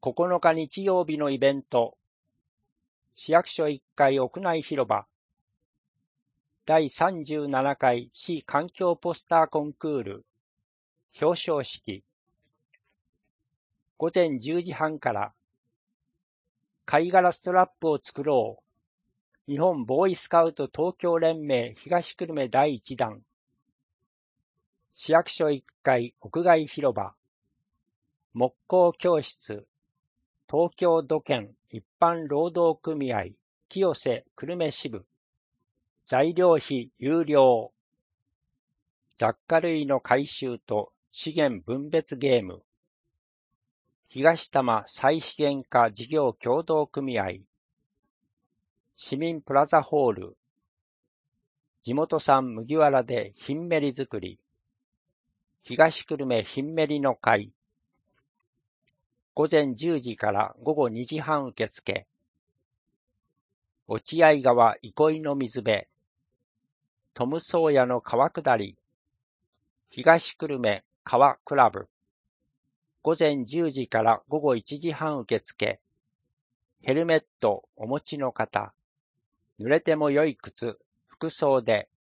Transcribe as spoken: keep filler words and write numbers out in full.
ここのか日曜日のイベント、市役所いっかい屋内広場、だいさんじゅうななかい市環境ポスターコンクール、表彰式、ごぜんじゅうじはんから、貝殻ストラップを作ろう、日本ボーイスカウト東京連盟東久留米だいいちだん、市役所いっかい屋外広場、木工教室、東京土建一般労働組合清瀬久留米支部、材料費有料、雑貨類の回収と資源分別ゲーム、東多摩再資源化事業協同組合、市民プラザホール、地元産麦わらでひんめり作り、東久留米ひんめりの会、ごぜんじゅうじからごごにじはん受付、落合川憩いの水辺、トムソーヤの川下り、東久留米川クラブ、ごぜんじゅうじからごごいちじはん受付、ヘルメットお持ちの方、濡れても良い靴、服装で、